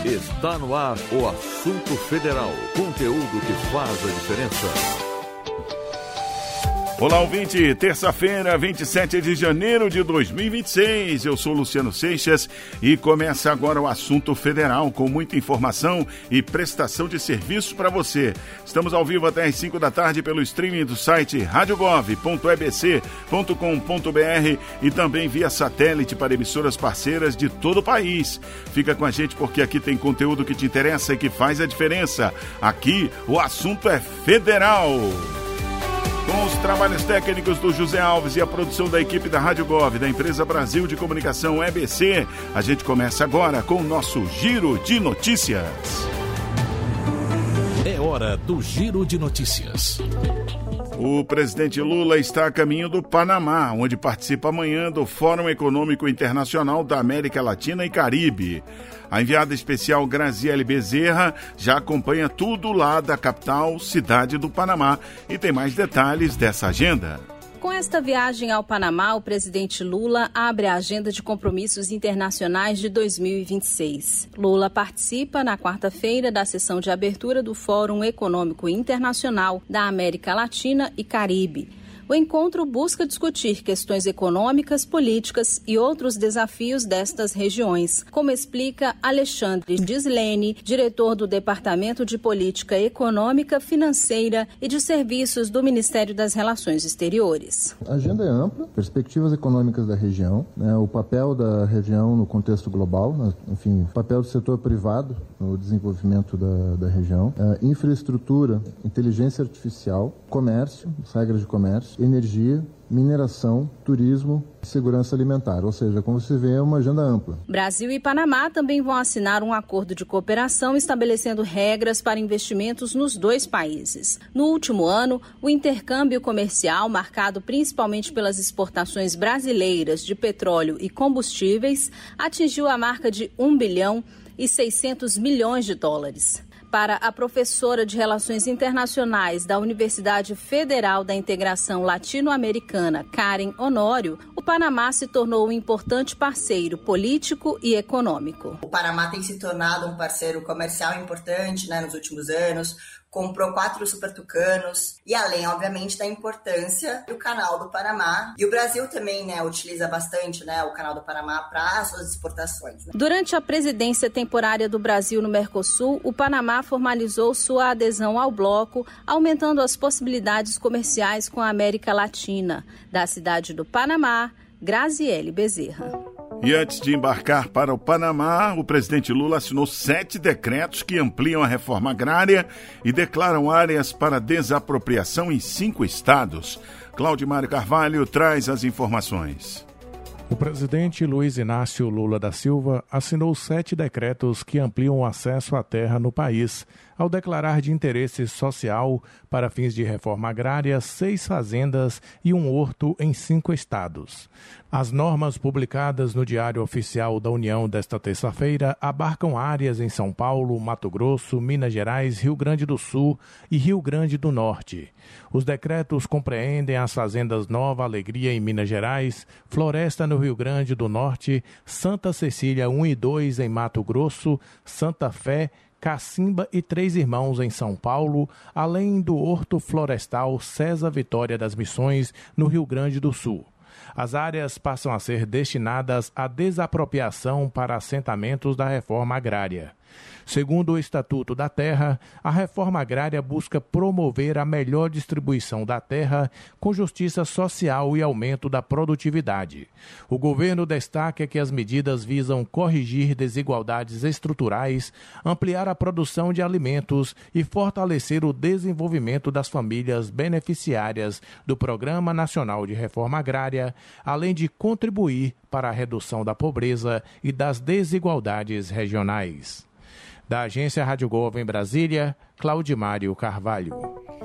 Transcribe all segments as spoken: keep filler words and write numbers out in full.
Está no ar o Assunto Federal. Conteúdo que faz a diferença. Olá, ouvinte. Terça-feira, vinte e sete de janeiro de dois mil e vinte e seis. Eu sou Luciano Seixas e começa agora o Assunto Federal com muita informação e prestação de serviço para você. Estamos ao vivo até às cinco da tarde pelo streaming do site rádio gov ponto e b c ponto com ponto b r e também via satélite para emissoras parceiras de todo o país. Fica com a gente porque aqui tem conteúdo que te interessa e que faz a diferença. Aqui o assunto é federal. Com os trabalhos técnicos do José Alves e a produção da equipe da Rádio Gov, da Empresa Brasil de Comunicação E B C, a gente começa agora com o nosso Giro de Notícias. É hora do Giro de Notícias. O presidente Lula está a caminho do Panamá, onde participa amanhã do Fórum Econômico Internacional da América Latina e Caribe. A enviada especial Graziele Bezerra já acompanha tudo lá da capital, cidade do Panamá, e tem mais detalhes dessa agenda. Com esta viagem ao Panamá, o presidente Lula abre a agenda de compromissos internacionais de dois mil e vinte e seis. Lula participa na quarta-feira da sessão de abertura do Fórum Econômico Internacional da América Latina e Caribe. O encontro busca discutir questões econômicas, políticas e outros desafios destas regiões, como explica Alexandre Gislene, diretor do Departamento de Política Econômica, Financeira e de Serviços do Ministério das Relações Exteriores. A agenda é ampla, perspectivas econômicas da região, né, o papel da região no contexto global, né, enfim, o papel do setor privado no desenvolvimento da, da região, infraestrutura, inteligência artificial, comércio, as regras de comércio, energia, mineração, turismo e segurança alimentar. Ou seja, como você vê, é uma agenda ampla. Brasil e Panamá também vão assinar um acordo de cooperação estabelecendo regras para investimentos nos dois países. No último ano, o intercâmbio comercial, marcado principalmente pelas exportações brasileiras de petróleo e combustíveis, atingiu a marca de um bilhão e seiscentos milhões de dólares. Para a professora de Relações Internacionais da Universidade Federal da Integração Latino-Americana, Karen Honório, o Panamá se tornou um importante parceiro político e econômico. O Panamá tem se tornado um parceiro comercial importante, né, nos últimos anos, comprou quatro supertucanos e além, obviamente, da importância do Canal do Panamá. E o Brasil também, né, utiliza bastante, né, o Canal do Panamá para as suas exportações. Né? Durante a presidência temporária do Brasil no Mercosul, o Panamá formalizou sua adesão ao bloco, aumentando as possibilidades comerciais com a América Latina. Da cidade do Panamá, Graziele Bezerra. E antes de embarcar para o Panamá, o presidente Lula assinou sete decretos que ampliam a reforma agrária e declaram áreas para desapropriação em cinco estados. Claudimário Carvalho traz as informações. O presidente Luiz Inácio Lula da Silva assinou sete decretos que ampliam o acesso à terra no país, ao declarar de interesse social, para fins de reforma agrária, seis fazendas e um horto em cinco estados. As normas publicadas no Diário Oficial da União desta terça-feira abarcam áreas em São Paulo, Mato Grosso, Minas Gerais, Rio Grande do Sul e Rio Grande do Norte. Os decretos compreendem as fazendas Nova Alegria em Minas Gerais, Floresta no Rio Grande do Norte, Santa Cecília um e dois em Mato Grosso, Santa Fé, Cacimba e Três Irmãos em São Paulo, além do Horto Florestal César Vitória das Missões no Rio Grande do Sul. As áreas passam a ser destinadas à desapropriação para assentamentos da reforma agrária. Segundo o Estatuto da Terra, a reforma agrária busca promover a melhor distribuição da terra com justiça social e aumento da produtividade. O governo destaca que as medidas visam corrigir desigualdades estruturais, ampliar a produção de alimentos e fortalecer o desenvolvimento das famílias beneficiárias do Programa Nacional de Reforma Agrária, além de contribuir para a redução da pobreza e das desigualdades regionais. Da agência Rádio Gov em Brasília, Claudimário Carvalho.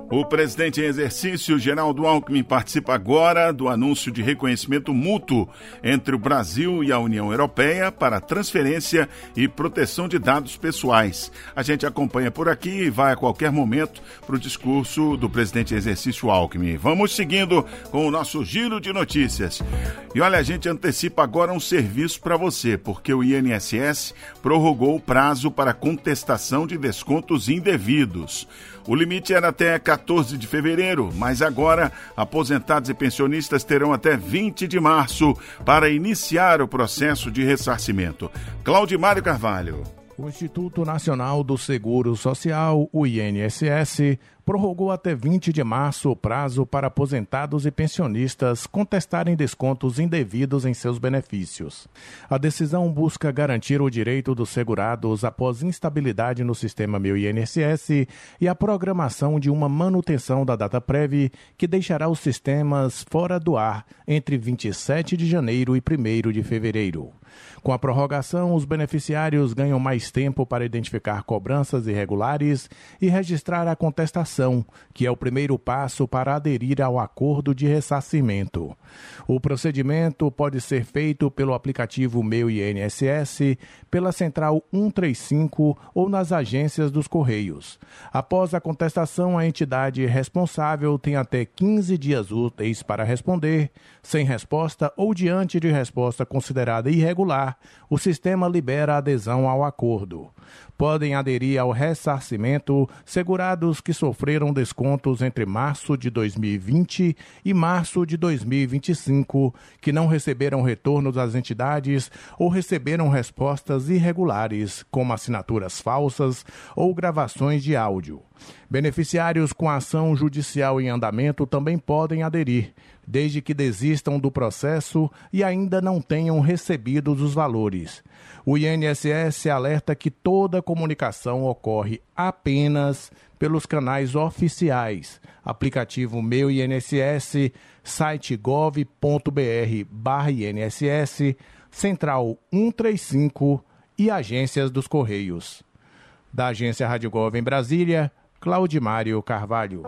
O presidente em exercício, Geraldo Alckmin, participa agora do anúncio de reconhecimento mútuo entre o Brasil e a União Europeia para transferência e proteção de dados pessoais. A gente acompanha por aqui e vai a qualquer momento para o discurso do presidente em exercício Alckmin. Vamos seguindo com o nosso giro de notícias. E olha, a gente antecipa agora um serviço para você, porque o I N S S prorrogou o prazo para contestação de descontos indevidos. O limite era até quatorze de fevereiro, mas agora aposentados e pensionistas terão até vinte de março para iniciar o processo de ressarcimento. Claudimário Carvalho. O Instituto Nacional do Seguro Social, o I N S S, prorrogou até vinte de março o prazo para aposentados e pensionistas contestarem descontos indevidos em seus benefícios. A decisão busca garantir o direito dos segurados após instabilidade no sistema Meu I N S S e a programação de uma manutenção da DataPrev que deixará os sistemas fora do ar entre vinte e sete de janeiro e primeiro de fevereiro. Com a prorrogação, os beneficiários ganham mais tempo para identificar cobranças irregulares e registrar a contestação, que é o primeiro passo para aderir ao acordo de ressarcimento. O procedimento pode ser feito pelo aplicativo Meu I N S S, pela Central cento e trinta e cinco ou nas agências dos Correios. Após a contestação, a entidade responsável tem até quinze dias úteis para responder. Sem resposta ou diante de resposta considerada irregular, o sistema libera a adesão ao acordo. Podem aderir ao ressarcimento segurados que sofreram descontos entre março de dois mil e vinte e março de dois mil e vinte e cinco, que não receberam retorno das entidades ou receberam respostas irregulares, como assinaturas falsas ou gravações de áudio. Beneficiários com ação judicial em andamento também podem aderir, desde que desistam do processo e ainda não tenham recebido os valores. O I N S S alerta que toda comunicação ocorre apenas pelos canais oficiais, aplicativo Meu I N S S, site gov ponto br barra I N S S, Central cento e trinta e cinco e agências dos Correios. Da Agência Rádio Gov em Brasília, Claudimário Carvalho.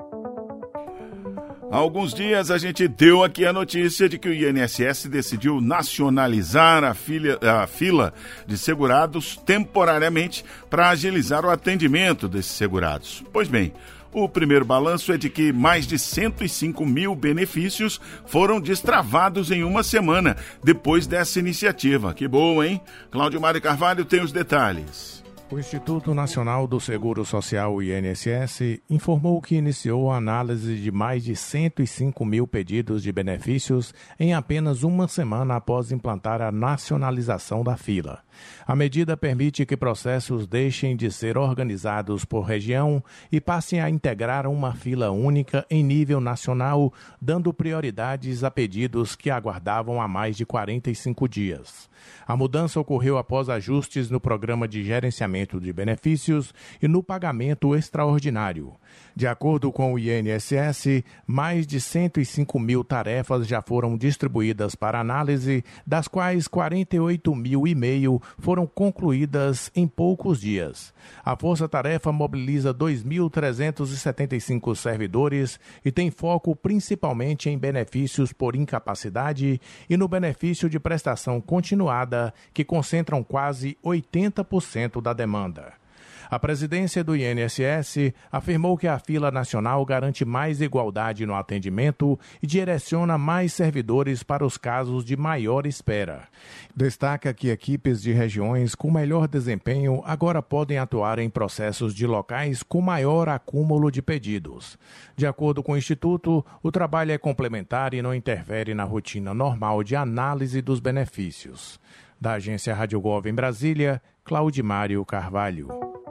Há alguns dias a gente deu aqui a notícia de que o I N S S decidiu nacionalizar a, filha, a fila de segurados temporariamente para agilizar o atendimento desses segurados. Pois bem, o primeiro balanço é de que mais de cento e cinco mil benefícios foram destravados em uma semana depois dessa iniciativa. Que boa, hein? Claudimário Carvalho tem os detalhes. O Instituto Nacional do Seguro Social, I N S S, informou que iniciou a análise de mais de cento e cinco mil pedidos de benefícios em apenas uma semana após implantar a nacionalização da fila. A medida permite que processos deixem de ser organizados por região e passem a integrar uma fila única em nível nacional, dando prioridades a pedidos que aguardavam há mais de quarenta e cinco dias. A mudança ocorreu após ajustes no programa de gerenciamento de benefícios e no pagamento extraordinário. De acordo com o I N S S, mais de cento e cinco mil tarefas já foram distribuídas para análise, das quais quarenta e oito mil e meio foram concluídas em poucos dias. A força-tarefa mobiliza dois mil trezentos e setenta e cinco servidores e tem foco principalmente em benefícios por incapacidade e no benefício de prestação continuada, que concentram quase oitenta por cento da demanda. A presidência do I N S S afirmou que a fila nacional garante mais igualdade no atendimento e direciona mais servidores para os casos de maior espera. Destaca que equipes de regiões com melhor desempenho agora podem atuar em processos de locais com maior acúmulo de pedidos. De acordo com o Instituto, o trabalho é complementar e não interfere na rotina normal de análise dos benefícios. Da Agência Rádio Gov em Brasília, Claudimário Carvalho.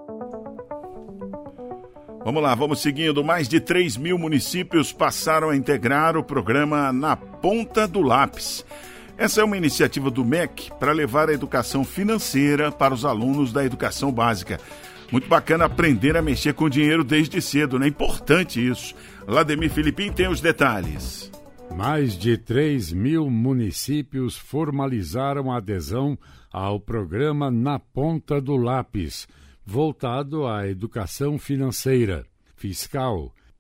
Vamos lá, vamos seguindo. Mais de três mil municípios passaram a integrar o programa Na Ponta do Lápis. Essa é uma iniciativa do M E C para levar a educação financeira para os alunos da educação básica. Muito bacana aprender a mexer com dinheiro desde cedo, né? Importante isso. Lademir Filipim tem os detalhes. Mais de três mil municípios formalizaram a adesão ao programa Na Ponta do Lápis, voltado à educação financeira, fiscal,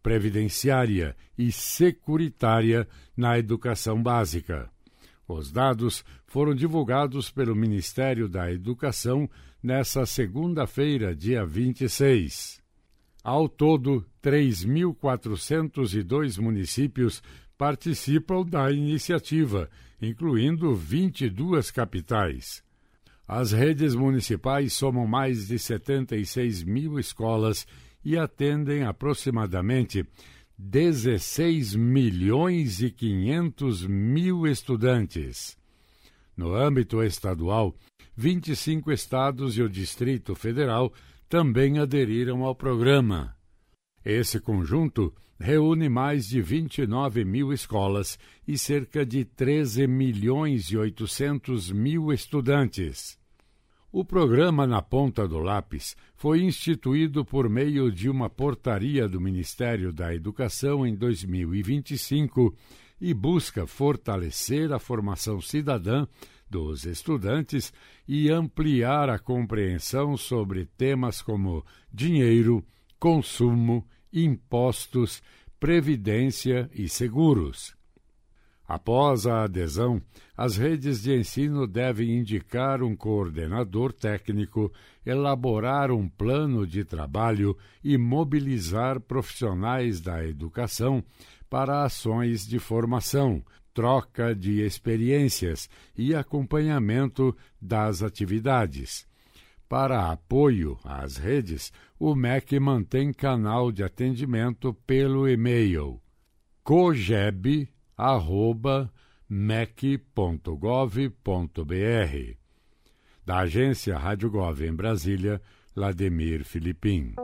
previdenciária e securitária na educação básica. Os dados foram divulgados pelo Ministério da Educação nesta segunda-feira, dia vinte e seis. Ao todo, três mil quatrocentos e dois municípios participam da iniciativa, incluindo vinte e duas capitais. As redes municipais somam mais de setenta e seis mil escolas e atendem aproximadamente dezesseis milhões e quinhentos mil estudantes. No âmbito estadual, vinte e cinco estados e o Distrito Federal também aderiram ao programa. Esse conjunto reúne mais de vinte e nove mil escolas e cerca de treze milhões e oitocentos mil estudantes. O programa Na Ponta do Lápis foi instituído por meio de uma portaria do Ministério da Educação em dois mil e vinte e cinco e busca fortalecer a formação cidadã dos estudantes e ampliar a compreensão sobre temas como dinheiro, consumo, impostos, previdência e seguros. Após a adesão, as redes de ensino devem indicar um coordenador técnico, elaborar um plano de trabalho e mobilizar profissionais da educação para ações de formação, troca de experiências e acompanhamento das atividades. Para apoio às redes, o M E C mantém canal de atendimento pelo e-mail cogeb arroba mec ponto gov ponto br. Da agência Rádio Gov em Brasília, Lademir Filipim.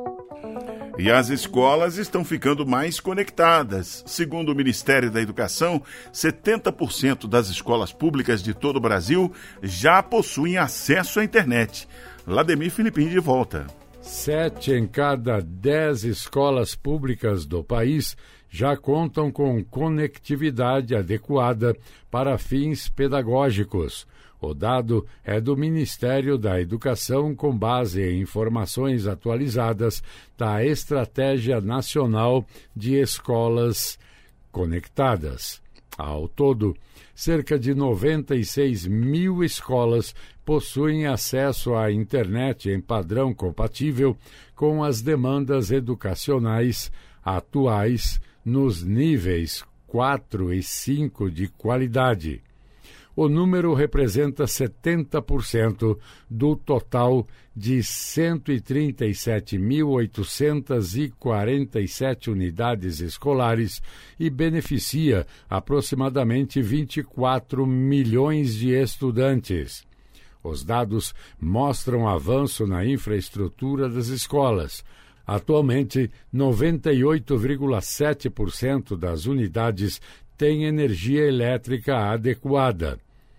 E as escolas estão ficando mais conectadas. Segundo o Ministério da Educação, setenta por cento das escolas públicas de todo o Brasil já possuem acesso à internet. Lademir Filipim de volta. Sete em cada dez escolas públicas do país já contam com conectividade adequada para fins pedagógicos. O dado é do Ministério da Educação com base em informações atualizadas da Estratégia Nacional de Escolas Conectadas. Ao todo, cerca de noventa e seis mil escolas possuem acesso à internet em padrão compatível com as demandas educacionais atuais nos níveis quatro e cinco de qualidade. O número representa setenta por cento do total de cento e trinta e sete mil oitocentas e quarenta e sete unidades escolares e beneficia aproximadamente vinte e quatro milhões de estudantes. Os dados mostram avanço na infraestrutura das escolas. Atualmente, noventa e oito vírgula sete por cento das unidades têm energia elétrica adequada.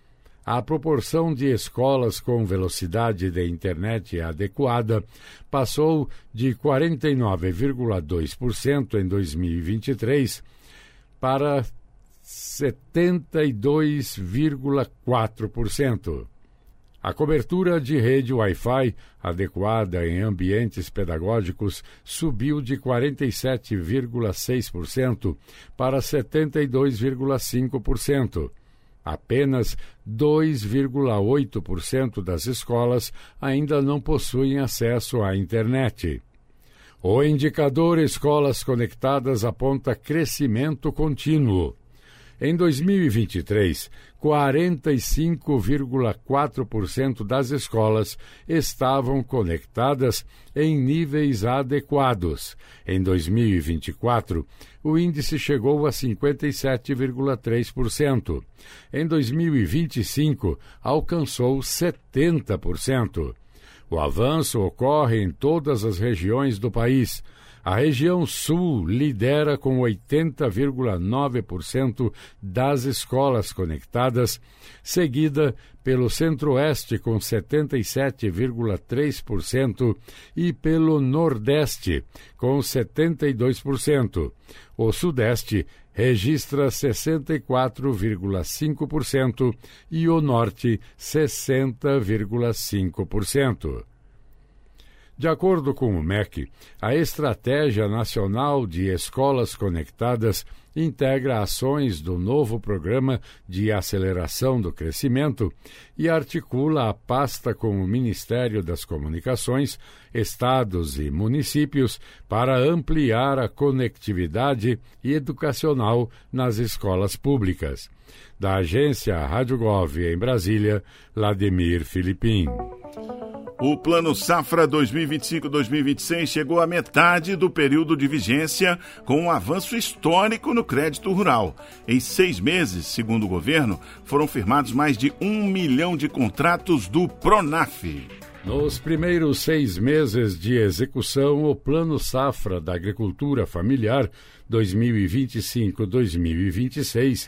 A proporção de escolas com velocidade de internet adequada passou de quarenta e nove vírgula dois por cento em dois mil e vinte e três para setenta e dois vírgula quatro por cento. A cobertura de rede Wi-Fi adequada em ambientes pedagógicos subiu de quarenta e sete vírgula seis por cento para setenta e dois vírgula cinco por cento. Apenas dois vírgula oito por cento das escolas ainda não possuem acesso à internet. O indicador Escolas Conectadas aponta crescimento contínuo. Em dois mil e vinte e três, quarenta e cinco vírgula quatro por cento das escolas estavam conectadas em níveis adequados. Em dois mil e vinte e quatro, o índice chegou a cinquenta e sete vírgula três por cento. Em dois mil e vinte e cinco, alcançou setenta por cento. O avanço ocorre em todas as regiões do país. A região sul lidera com oitenta vírgula nove por cento das escolas conectadas, seguida pelo centro-oeste com setenta e sete vírgula três por cento e pelo nordeste com setenta e dois por cento. O sudeste registra sessenta e quatro vírgula cinco por cento e o norte sessenta vírgula cinco por cento. De acordo com o M E C, a Estratégia Nacional de Escolas Conectadas integra ações do novo Programa de Aceleração do Crescimento e articula a pasta com o Ministério das Comunicações, estados e municípios para ampliar a conectividade educacional nas escolas públicas. Da agência Rádio Gov em Brasília, Lademir Filipim. O Plano Safra dois mil e vinte e cinco a dois mil e vinte e seis chegou à metade do período de vigência, com um avanço histórico no crédito rural. Em seis meses, segundo o governo, foram firmados mais de um milhão de contratos do Pronaf. Nos primeiros seis meses de execução, o Plano Safra da Agricultura Familiar dois mil e vinte e cinco a dois mil e vinte e seis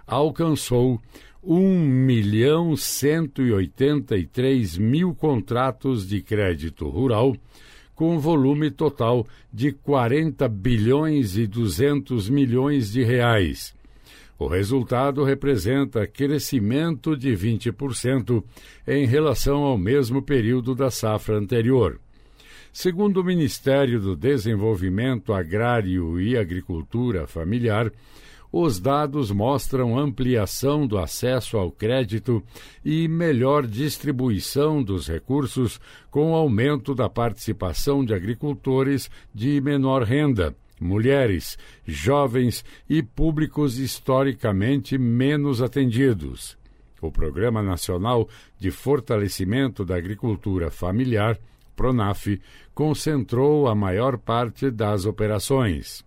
alcançou um milhão cento e oitenta e três mil contratos de crédito rural, com volume total de quarenta bilhões e duzentos milhões de reais. O resultado representa crescimento de vinte por cento em relação ao mesmo período da safra anterior. Segundo o Ministério do Desenvolvimento Agrário e Agricultura Familiar, os dados mostram ampliação do acesso ao crédito e melhor distribuição dos recursos, com aumento da participação de agricultores de menor renda, mulheres, jovens e públicos historicamente menos atendidos. O Programa Nacional de Fortalecimento da Agricultura Familiar, Pronaf, concentrou a maior parte das operações.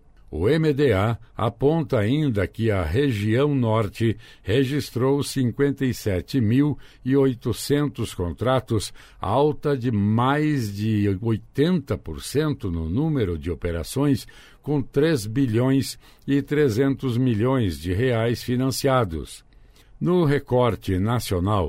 O M D A aponta ainda que a região norte registrou cinquenta e sete mil e oitocentos contratos, alta de mais de oitenta por cento no número de operações, com três bilhões e trezentos milhões de reais financiados. No recorte nacional,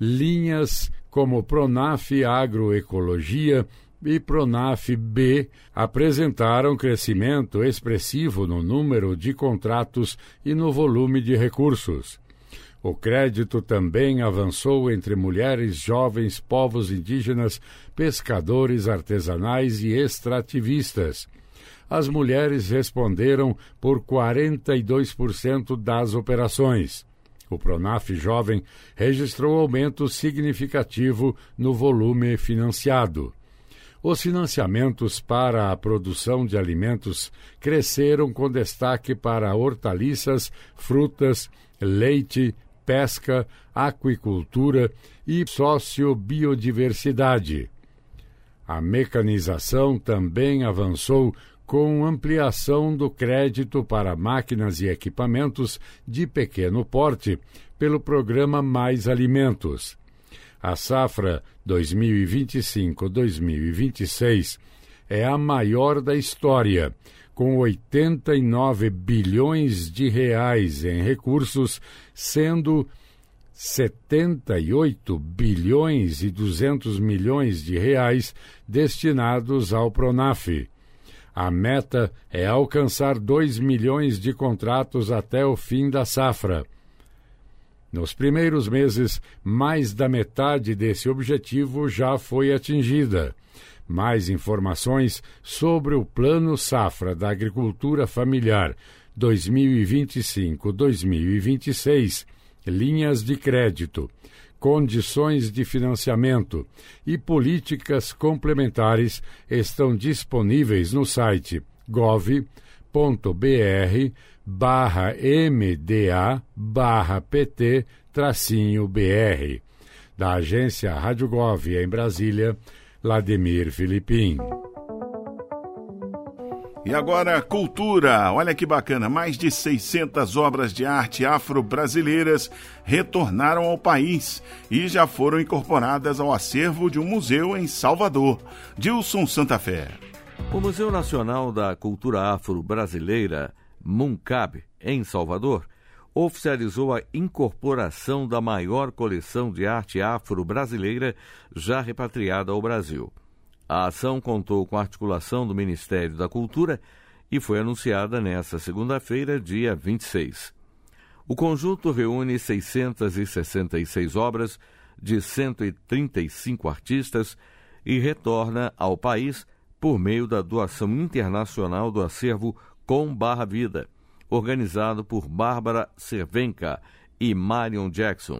linhas como Pronaf Agroecologia e Pronaf B apresentaram crescimento expressivo no número de contratos e no volume de recursos. O crédito também avançou entre mulheres, jovens, povos indígenas, pescadores artesanais e extrativistas. As mulheres responderam por quarenta e dois por cento das operações. O Pronaf Jovem registrou aumento significativo no volume financiado. Os financiamentos para a produção de alimentos cresceram com destaque para hortaliças, frutas, leite, pesca, aquicultura e sociobiodiversidade. A mecanização também avançou com ampliação do crédito para máquinas e equipamentos de pequeno porte pelo programa Mais Alimentos. A safra dois mil e vinte e cinco a dois mil e vinte e seis é a maior da história, com oitenta e nove bilhões de reais em recursos, sendo setenta e oito bilhões e duzentos milhões de reais destinados ao Pronaf. A meta é alcançar dois milhões de contratos até o fim da safra. Nos primeiros meses, mais da metade desse objetivo já foi atingida. Mais informações sobre o Plano Safra da Agricultura Familiar dois mil e vinte e cinco a dois mil e vinte e seis, linhas de crédito, condições de financiamento e políticas complementares estão disponíveis no site gov ponto br barra mda barra pt tracinho br. Da agência Rádio Gov em Brasília, Lademir Filipim. E agora, cultura. Olha que bacana, mais de seiscentas obras de arte afro-brasileiras retornaram ao país e já foram incorporadas ao acervo de um museu em Salvador. Dilson Santa Fé. O Museu Nacional da Cultura Afro-Brasileira, MUNCAB, em Salvador, oficializou a incorporação da maior coleção de arte afro-brasileira já repatriada ao Brasil. A ação contou com a articulação do Ministério da Cultura e foi anunciada nesta segunda-feira, dia vinte e seis. O conjunto reúne seiscentas e sessenta e seis obras de cento e trinta e cinco artistas e retorna ao país por meio da doação internacional do acervo Com Barra Vida, organizado por Bárbara Cervenka e Marion Jackson.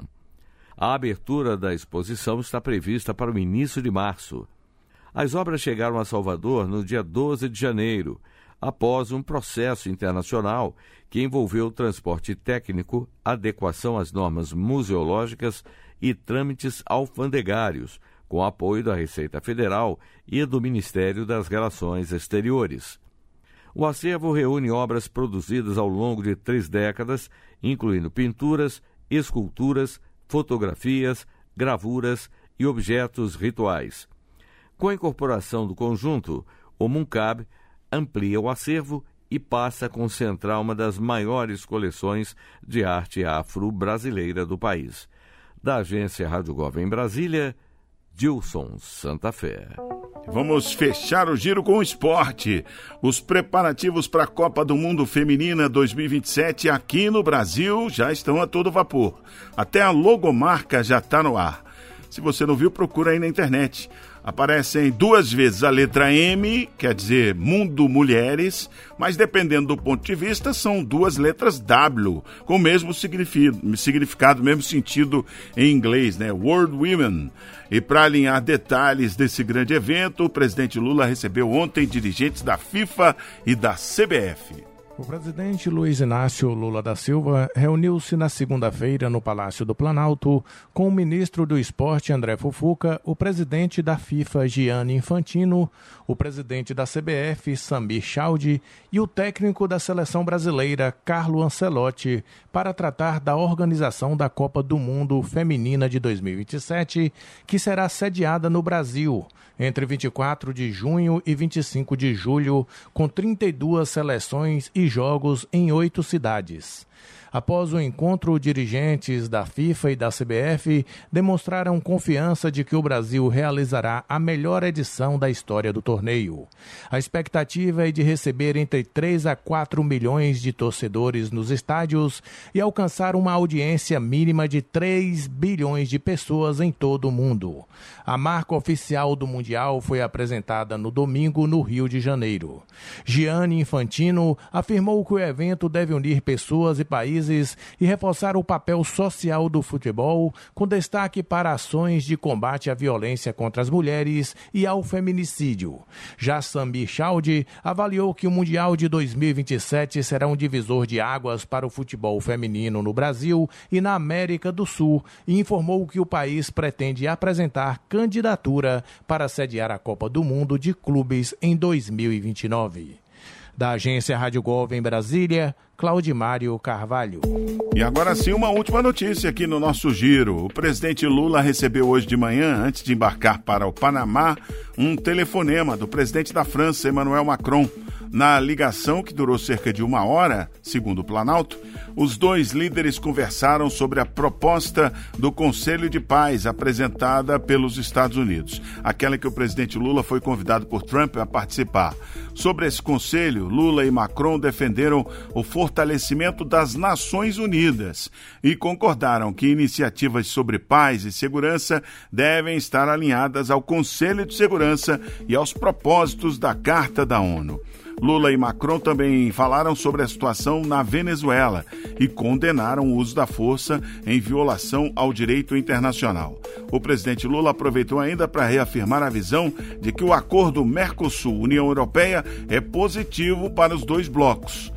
A abertura da exposição está prevista para o início de março. As obras chegaram a Salvador no dia doze de janeiro, após um processo internacional que envolveu transporte técnico, adequação às normas museológicas e trâmites alfandegários, com apoio da Receita Federal e do Ministério das Relações Exteriores. O acervo reúne obras produzidas ao longo de três décadas, incluindo pinturas, esculturas, fotografias, gravuras e objetos rituais. Com a incorporação do conjunto, o MUNCAB amplia o acervo e passa a concentrar uma das maiores coleções de arte afro-brasileira do país. Da agência Rádio Gov em Brasília, Dilson Santa Fé. Vamos fechar o giro com o esporte. Os preparativos para a Copa do Mundo Feminina dois mil e vinte e sete aqui no Brasil já estão a todo vapor. Até a logomarca já está no ar. Se você não viu, procura aí na internet. Aparecem duas vezes a letra M, quer dizer Mundo Mulheres, mas dependendo do ponto de vista, são duas letras W, com o mesmo significado, mesmo sentido em inglês, né? World Women. E para alinhar detalhes desse grande evento, o presidente Lula recebeu ontem dirigentes da FIFA e da C B F. O presidente Luiz Inácio Lula da Silva reuniu-se na segunda-feira no Palácio do Planalto com o ministro do Esporte André Fufuca, o presidente da FIFA Gianni Infantino, o presidente da C B F Samir Chaldie e o técnico da seleção brasileira Carlo Ancelotti para tratar da organização da Copa do Mundo Feminina de dois mil e vinte e sete, que será sediada no Brasil entre vinte e quatro de junho e vinte e cinco de julho, com trinta e duas seleções e jogos em oito cidades. Após o encontro, dirigentes da FIFA e da C B F demonstraram confiança de que o Brasil realizará a melhor edição da história do torneio. A expectativa é de receber entre três a quatro milhões de torcedores nos estádios e alcançar uma audiência mínima de três bilhões de pessoas em todo o mundo. A marca oficial do Mundial foi apresentada no domingo no Rio de Janeiro. Gianni Infantino afirmou que o evento deve unir pessoas e países e reforçar o papel social do futebol, com destaque para ações de combate à violência contra as mulheres e ao feminicídio. Já Samir Chaldie avaliou que o Mundial de dois mil e vinte e sete será um divisor de águas para o futebol feminino no Brasil e na América do Sul e informou que o país pretende apresentar candidatura para sediar a Copa do Mundo de Clubes em dois mil e vinte e nove. Da agência Rádio Gov em Brasília, Claudimário Carvalho. E agora sim, uma última notícia aqui no nosso giro. O presidente Lula recebeu hoje de manhã, antes de embarcar para o Panamá, um telefonema do presidente da França, Emmanuel Macron. Na ligação, que durou cerca de uma hora, segundo o Planalto, os dois líderes conversaram sobre a proposta do Conselho de Paz apresentada pelos Estados Unidos, aquela que o presidente Lula foi convidado por Trump a participar. Sobre esse conselho, Lula e Macron defenderam o fortalecimento das Nações Unidas e concordaram que iniciativas sobre paz e segurança devem estar alinhadas ao Conselho de Segurança e aos propósitos da Carta da ONU. Lula e Macron também falaram sobre a situação na Venezuela e condenaram o uso da força em violação ao direito internacional. O presidente Lula aproveitou ainda para reafirmar a visão de que o acordo Mercosul-União Europeia é positivo para os dois blocos.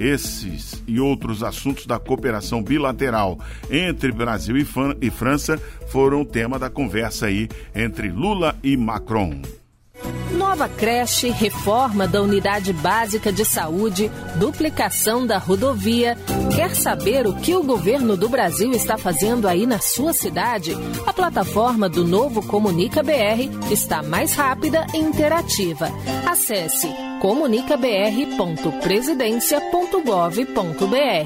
Esses e outros assuntos da cooperação bilateral entre Brasil e, Fran- e França foram o tema da conversa aí entre Lula e Macron. Nova creche, reforma da unidade básica de saúde, duplicação da rodovia. Quer saber o que o governo do Brasil está fazendo aí na sua cidade? A plataforma do Novo Comunica B R está mais rápida e interativa. Acesse comunica b r ponto presidencia ponto gov ponto b r.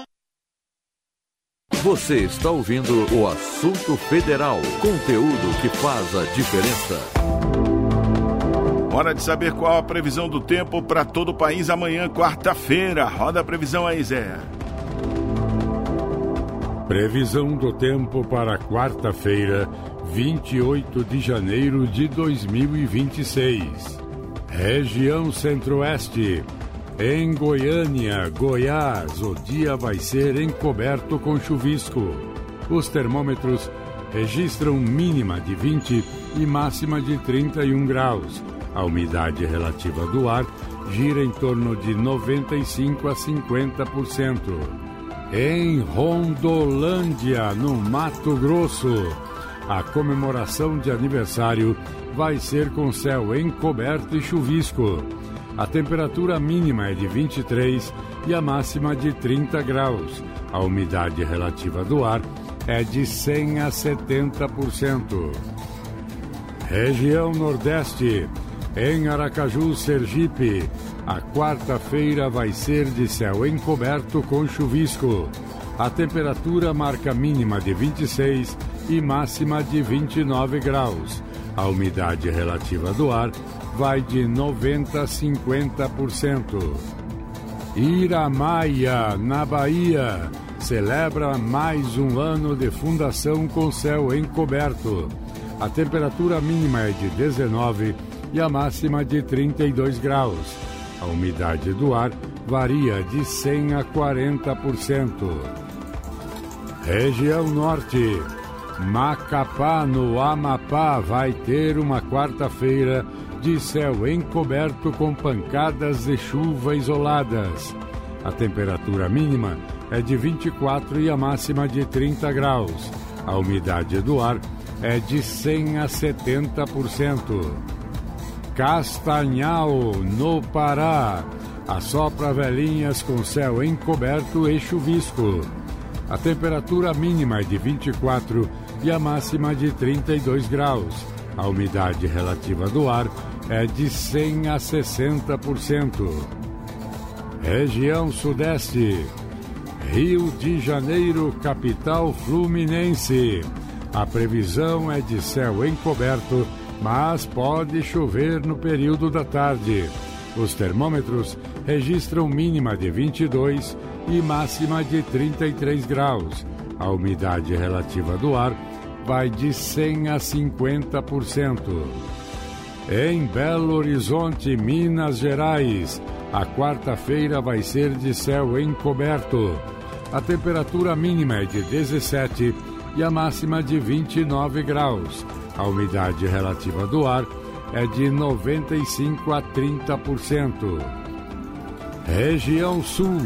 Você está ouvindo o Assunto Federal, conteúdo que faz a diferença. Hora de saber qual a previsão do tempo para todo o país amanhã, quarta-feira. Roda a previsão aí, Zé. Previsão do tempo para quarta-feira, vinte e oito de janeiro de dois mil e vinte e seis. Região Centro-Oeste. Em Goiânia, Goiás, o dia vai ser encoberto com chuvisco. Os termômetros registram mínima de vinte e máxima de trinta e um graus. A umidade relativa do ar gira em torno de noventa e cinco a cinquenta por cento. Em Rondolândia, no Mato Grosso, a comemoração de aniversário vai ser com céu encoberto e chuvisco. A temperatura mínima é de vinte e três e a máxima de trinta graus. A umidade relativa do ar é de cem a setenta por cento. Região Nordeste. Em Aracaju, Sergipe, a quarta-feira vai ser de céu encoberto com chuvisco. A temperatura marca mínima de vinte e seis e máxima de vinte e nove graus. A umidade relativa do ar vai de noventa a cinquenta por cento. Iramaia, na Bahia, celebra mais um ano de fundação com céu encoberto. A temperatura mínima é de dezenove e a máxima de trinta e dois graus. A umidade do ar varia de cem a quarenta por cento. Região Norte. Macapá, no Amapá, vai ter uma quarta-feira de céu encoberto com pancadas de chuva isoladas. A temperatura mínima é de vinte e quatro e a máxima de trinta graus. A umidade do ar é de cem a setenta por cento. Castanhal, no Pará, assopra velhinhas com céu encoberto e chuvisco. A temperatura mínima é de vinte e quatro e a máxima de trinta e dois graus. A umidade relativa do ar é de cem a sessenta por cento. Região Sudeste. Rio de Janeiro, capital fluminense. A previsão é de céu encoberto, mas pode chover no período da tarde. Os termômetros registram mínima de vinte e dois e máxima de trinta e três graus. A umidade relativa do ar vai de cem a cinquenta por cento. Em Belo Horizonte, Minas Gerais, a quarta-feira vai ser de céu encoberto. A temperatura mínima é de dezessete e a máxima de vinte e nove graus. A umidade relativa do ar é de noventa e cinco a trinta por cento. Região Sul.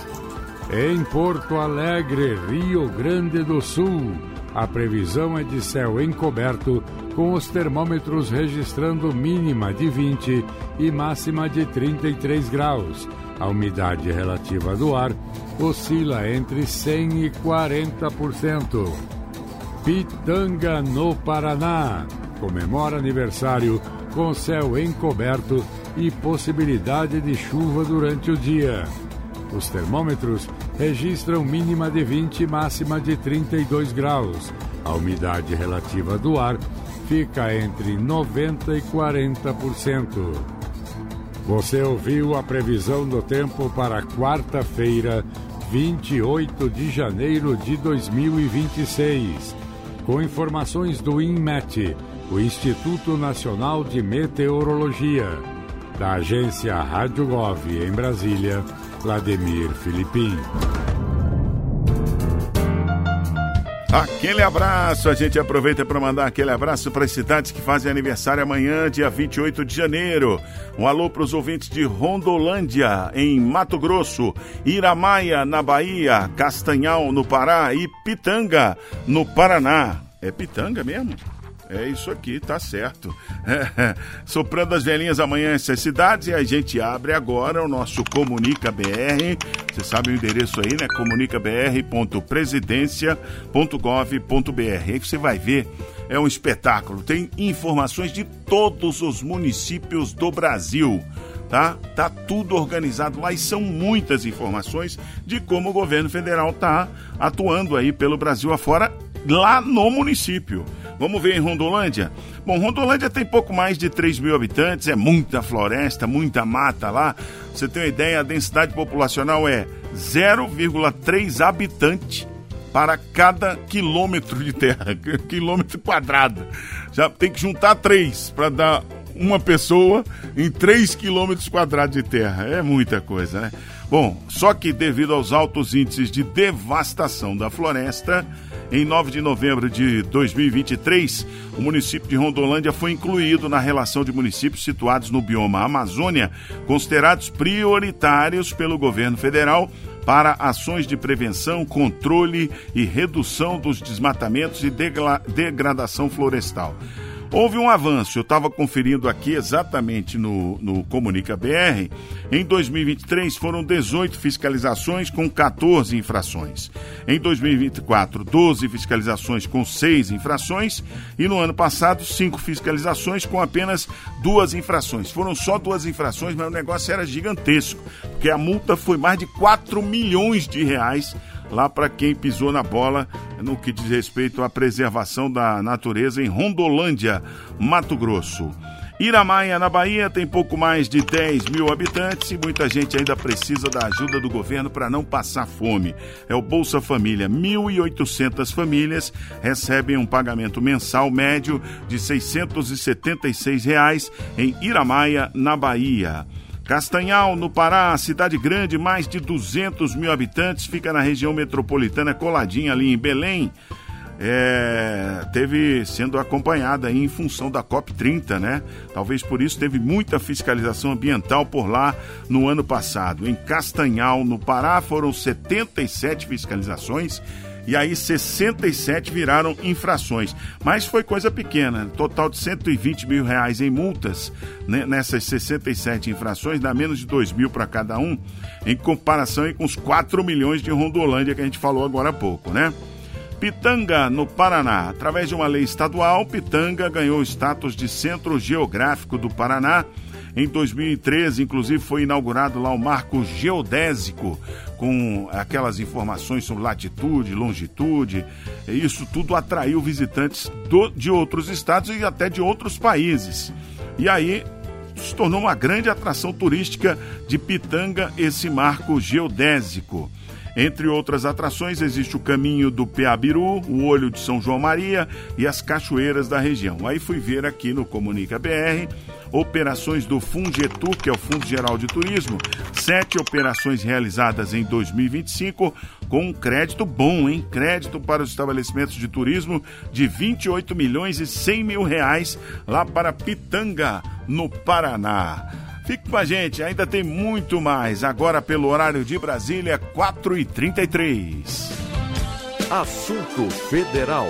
Em Porto Alegre, Rio Grande do Sul, a previsão é de céu encoberto, com os termômetros registrando mínima de vinte e máxima de trinta e três graus. A umidade relativa do ar oscila entre cem e quarenta por cento. Pitanga, no Paraná, comemora aniversário com céu encoberto e possibilidade de chuva durante o dia. Os termômetros registram mínima de vinte e máxima de trinta e dois graus. A umidade relativa do ar fica entre noventa e quarenta por cento. Você ouviu a previsão do tempo para quarta-feira, vinte e oito de janeiro de dois mil e vinte e seis. Com informações do INMET, o Instituto Nacional de Meteorologia. Da agência Rádio Gov em Brasília, Vladimir Filipim. Aquele abraço, a gente aproveita para mandar aquele abraço para as cidades que fazem aniversário amanhã, dia vinte e oito de janeiro. Um alô para os ouvintes de Rondolândia, em Mato Grosso, Iramaia, na Bahia, Castanhal, no Pará e Pitanga, no Paraná. É Pitanga mesmo? É isso aqui, tá certo. É, soprando as velhinhas amanhã essas cidades, e a gente abre agora o nosso Comunica B R. Você sabe o endereço aí, né? comunica b r ponto presidência ponto gov ponto b r. Aí você vai ver, é um espetáculo. Tem informações de todos os municípios do Brasil. Tá? Tá tudo organizado lá e são muitas informações de como o governo federal tá atuando aí pelo Brasil afora, lá no município. Vamos ver em Rondolândia? Bom, Rondolândia tem pouco mais de três mil habitantes, é muita floresta, muita mata lá. Você tem uma ideia, a densidade populacional é zero vírgula três habitante para cada quilômetro de terra, quilômetro quadrado. Já tem que juntar três para dar uma pessoa em três quilômetros quadrados de terra. É muita coisa, né? Bom, só que devido aos altos índices de devastação da floresta, em nove de novembro de dois mil e vinte e três, o município de Rondolândia foi incluído na relação de municípios situados no bioma Amazônia, considerados prioritários pelo governo federal para ações de prevenção, controle e redução dos desmatamentos e degra- degradação florestal. Houve um avanço, eu estava conferindo aqui exatamente no, no Comunica B R. Em dois mil e vinte e três foram dezoito fiscalizações com quatorze infrações. Em dois mil e vinte e quatro, doze fiscalizações com seis infrações. E no ano passado, cinco fiscalizações com apenas duas infrações. Foram só duas infrações, mas o negócio era gigantesco, porque a multa foi mais de quatro milhões de reais lá para quem pisou na bola no que diz respeito à preservação da natureza em Rondolândia, Mato Grosso. Iramaia, na Bahia, tem pouco mais de dez mil habitantes e muita gente ainda precisa da ajuda do governo para não passar fome. É o Bolsa Família. mil e oitocentas famílias recebem um pagamento mensal médio de seiscentos e setenta e seis reais em Iramaia, na Bahia. Castanhal, no Pará, cidade grande, mais de duzentos mil habitantes, fica na região metropolitana, coladinha ali em Belém. É, teve sendo acompanhada aí em função da COP trinta, né? Talvez por isso teve muita fiscalização ambiental por lá no ano passado. Em Castanhal, no Pará, foram setenta e sete fiscalizações. E aí sessenta e sete viraram infrações. Mas foi coisa pequena, total de cento e vinte mil reais em multas, né, nessas sessenta e sete infrações, dá menos de dois mil para cada um, em comparação aí com os quatro milhões de Rondolândia que a gente falou agora há pouco, né? Pitanga, no Paraná. Através de uma lei estadual, Pitanga ganhou o status de Centro Geográfico do Paraná. Em dois mil e treze, inclusive, foi inaugurado lá o marco geodésico, com aquelas informações sobre latitude, longitude. Isso tudo atraiu visitantes do, de outros estados e até de outros países. E aí se tornou uma grande atração turística de Pitanga, esse marco geodésico. Entre outras atrações, existe o Caminho do Peabiru, o Olho de São João Maria e as cachoeiras da região. Aí fui ver aqui no Comunica B R, operações do Fungetur, que é o Fundo Geral de Turismo, sete operações realizadas em dois mil e vinte e cinco, com um crédito bom, hein? Crédito para os estabelecimentos de turismo de vinte e oito milhões e cem mil reais lá para Pitanga, no Paraná. Fique com a gente, ainda tem muito mais. Agora pelo horário de Brasília, quatro e trinta e três. Assunto Federal.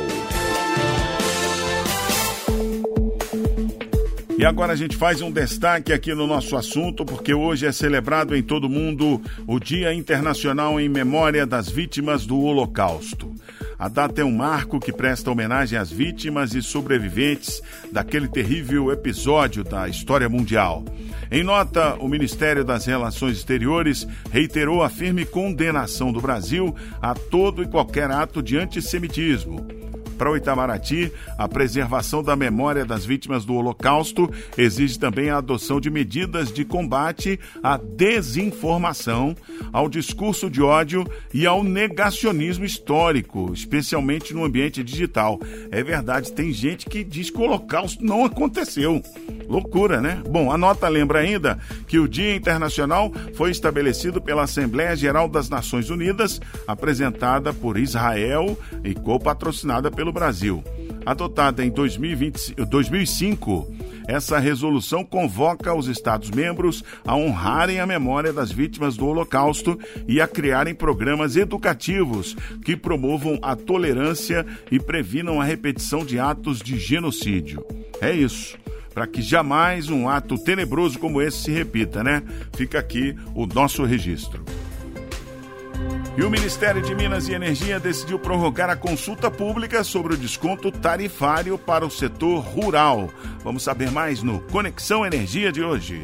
E agora a gente faz um destaque aqui no nosso assunto, porque hoje é celebrado em todo o mundo o Dia Internacional em Memória das Vítimas do Holocausto. A data é um marco que presta homenagem às vítimas e sobreviventes daquele terrível episódio da história mundial. Em nota, o Ministério das Relações Exteriores reiterou a firme condenação do Brasil a todo e qualquer ato de antissemitismo. Para o Itamaraty, a preservação da memória das vítimas do Holocausto exige também a adoção de medidas de combate à desinformação, ao discurso de ódio e ao negacionismo histórico, especialmente no ambiente digital. É verdade, tem gente que diz que o Holocausto não aconteceu. Loucura, né? Bom, a nota lembra ainda que o Dia Internacional foi estabelecido pela Assembleia Geral das Nações Unidas, apresentada por Israel e co-patrocinada pelo Brasil. Adotada em dois mil e vinte, dois mil e cinco, essa resolução convoca os Estados-membros a honrarem a memória das vítimas do Holocausto e a criarem programas educativos que promovam a tolerância e previnam a repetição de atos de genocídio. É isso. Para que jamais um ato tenebroso como esse se repita, né? Fica aqui o nosso registro. E o Ministério de Minas e Energia decidiu prorrogar a consulta pública sobre o desconto tarifário para o setor rural. Vamos saber mais no Conexão Energia de hoje.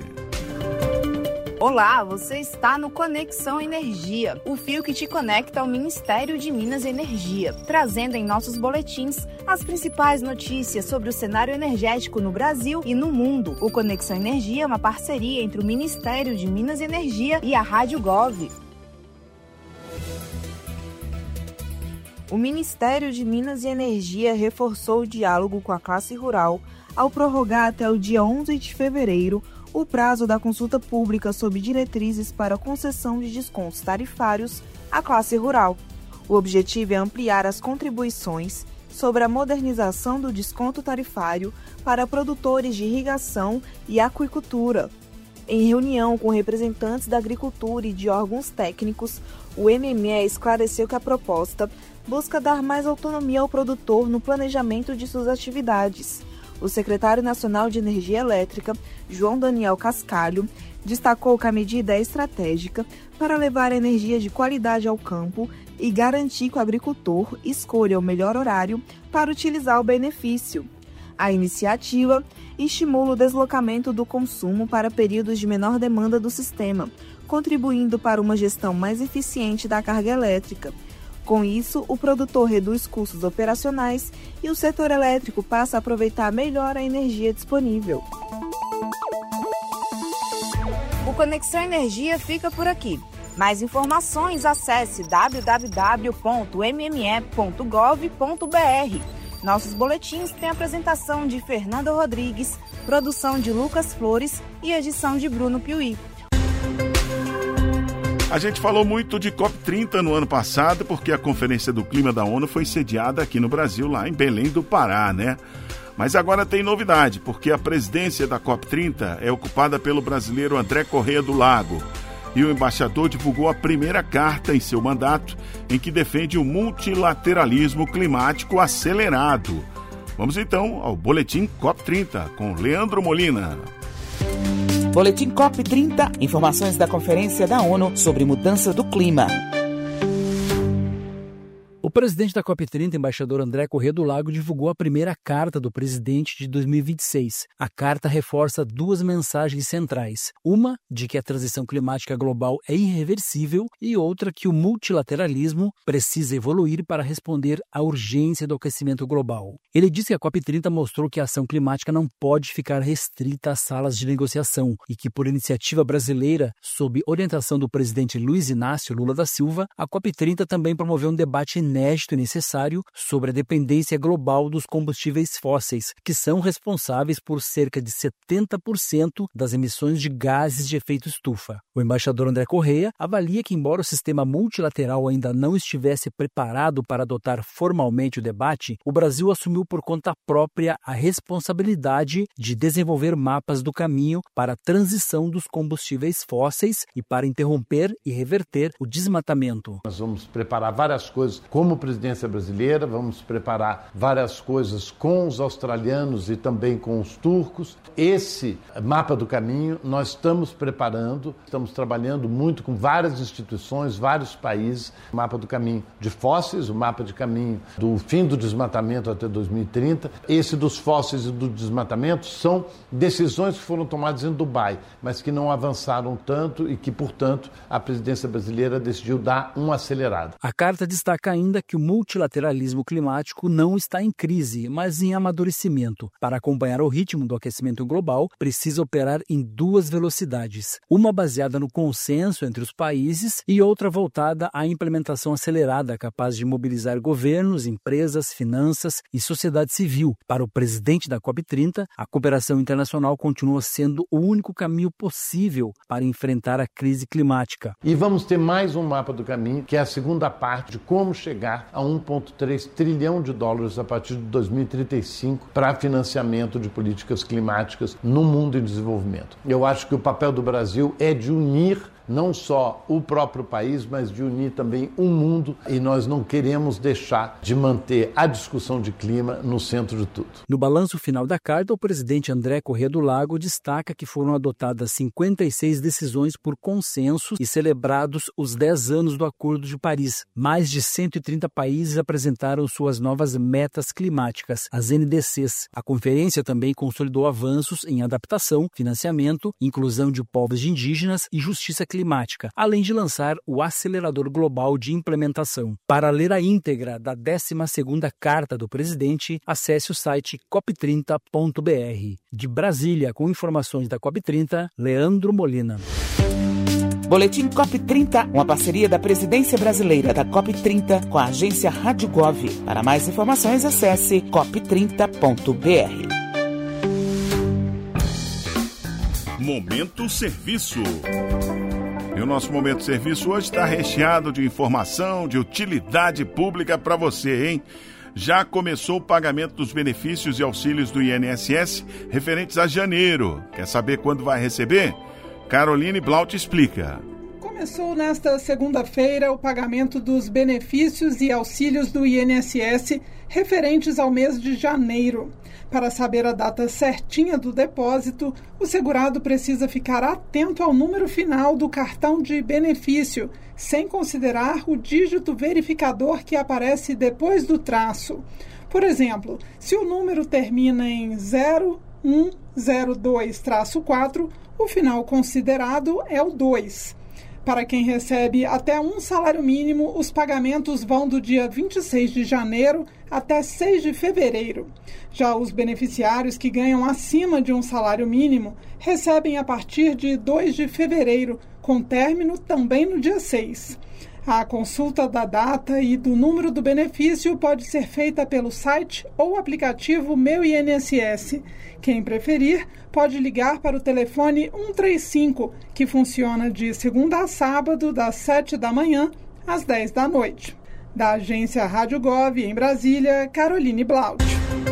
Olá, você está no Conexão Energia, o fio que te conecta ao Ministério de Minas e Energia, trazendo em nossos boletins as principais notícias sobre o cenário energético no Brasil e no mundo. O Conexão Energia é uma parceria entre o Ministério de Minas e Energia e a Rádio Gov. O Ministério de Minas e Energia reforçou o diálogo com a classe rural ao prorrogar até o dia onze de fevereiro o prazo da consulta pública sob diretrizes para concessão de descontos tarifários à classe rural. O objetivo é ampliar as contribuições sobre a modernização do desconto tarifário para produtores de irrigação e aquicultura. Em reunião com representantes da agricultura e de órgãos técnicos, o M M E esclareceu que a proposta busca dar mais autonomia ao produtor no planejamento de suas atividades. O secretário nacional de Energia Elétrica, João Daniel Cascalho, destacou que a medida é estratégica para levar energia de qualidade ao campo e garantir que o agricultor escolha o melhor horário para utilizar o benefício. A iniciativa estimula o deslocamento do consumo para períodos de menor demanda do sistema, contribuindo para uma gestão mais eficiente da carga elétrica. Com isso, o produtor reduz custos operacionais e o setor elétrico passa a aproveitar melhor a energia disponível. O Conexão Energia fica por aqui. Mais informações, acesse w w w ponto m m e ponto gov ponto b r. Nossos boletins têm apresentação de Fernanda Rodrigues, produção de Lucas Flores e edição de Bruno Piuí. A gente falou muito de COP trinta no ano passado, porque a Conferência do Clima da ONU foi sediada aqui no Brasil, lá em Belém do Pará, né? Mas agora tem novidade, porque a presidência da COP trinta é ocupada pelo brasileiro André Correia do Lago. E o embaixador divulgou a primeira carta em seu mandato, em que defende o multilateralismo climático acelerado. Vamos então ao Boletim COP trinta, com Leandro Molina. Boletim COP trinta, informações da Conferência da ONU sobre mudança do clima. O presidente da COP trinta, embaixador André Correia do Lago, divulgou a primeira carta do presidente de dois mil e vinte e seis. A carta reforça duas mensagens centrais. Uma, de que a transição climática global é irreversível, e outra, que o multilateralismo precisa evoluir para responder à urgência do aquecimento global. Ele disse que a COP trinta mostrou que a ação climática não pode ficar restrita às salas de negociação e que, por iniciativa brasileira, sob orientação do presidente Luiz Inácio Lula da Silva, a COP trinta também promoveu um debate inédito e necessário sobre a dependência global dos combustíveis fósseis, que são responsáveis por cerca de setenta por cento das emissões de gases de efeito estufa. O embaixador André Correia avalia que, embora o sistema multilateral ainda não estivesse preparado para adotar formalmente o debate, o Brasil assumiu por conta própria a responsabilidade de desenvolver mapas do caminho para a transição dos combustíveis fósseis e para interromper e reverter o desmatamento. Nós vamos preparar várias coisas como presidência brasileira, vamos preparar várias coisas com os australianos e também com os turcos. Esse mapa do caminho nós estamos preparando, estamos trabalhando muito com várias instituições, vários países. O mapa do caminho de fósseis, o mapa de caminho do fim do desmatamento até dois mil e trinta. Esse dos fósseis e do desmatamento são decisões que foram tomadas em Dubai, mas que não avançaram tanto e que, portanto, a presidência brasileira decidiu dar um acelerado. A carta destaca ainda que o multilateralismo climático não está em crise, mas em amadurecimento. Para acompanhar o ritmo do aquecimento global, precisa operar em duas velocidades. Uma baseada no consenso entre os países e outra voltada à implementação acelerada, capaz de mobilizar governos, empresas, finanças e sociedade civil. Para o presidente da COP trinta, a cooperação internacional continua sendo o único caminho possível para enfrentar a crise climática. E vamos ter mais um mapa do caminho, que é a segunda parte de como chegar a um vírgula três trilhão de dólares a partir de dois mil e trinta e cinco para financiamento de políticas climáticas no mundo em desenvolvimento. Eu acho que o papel do Brasil é de unir não só o próprio país, mas de unir também o mundo, e nós não queremos deixar de manter a discussão de clima no centro de tudo. No balanço final da carta, o presidente André Correia do Lago destaca que foram adotadas cinquenta e seis decisões por consenso e celebrados os dez anos do Acordo de Paris. Mais de cento e trinta países apresentaram suas novas metas climáticas, as N D Cs. A conferência também consolidou avanços em adaptação, financiamento, inclusão de povos indígenas e justiça climática, além de lançar o Acelerador Global de Implementação. Para ler a íntegra da décima segunda Carta do Presidente, acesse o site cop trinta ponto b r. De Brasília, com informações da COP trinta, Leandro Molina. Boletim C O P trinta, uma parceria da Presidência Brasileira da C O P trinta com a agência Rádio Gov. Para mais informações, acesse cop trinta ponto b r. Momento Serviço. E o nosso Momento Serviço hoje está recheado de informação, de utilidade pública para você, hein? Já começou o pagamento dos benefícios e auxílios do I N S S referentes a janeiro. Quer saber quando vai receber? Caroline Blaut explica. Começou nesta segunda-feira o pagamento dos benefícios e auxílios do I N S S referentes ao mês de janeiro. Para saber a data certinha do depósito, o segurado precisa ficar atento ao número final do cartão de benefício, sem considerar o dígito verificador que aparece depois do traço. Por exemplo, se o número termina em zero um zero dois quatro, o final considerado é o dois. Para quem recebe até um salário mínimo, os pagamentos vão do dia vinte e seis de janeiro até seis de fevereiro. Já os beneficiários que ganham acima de um salário mínimo recebem a partir de dois de fevereiro, com término também no dia seis. A consulta da data e do número do benefício pode ser feita pelo site ou aplicativo Meu I N S S. Quem preferir, pode ligar para o telefone cento e trinta e cinco, que funciona de segunda a sábado, das sete da manhã às dez da noite. Da agência Rádio Gov, em Brasília, Caroline Blaut.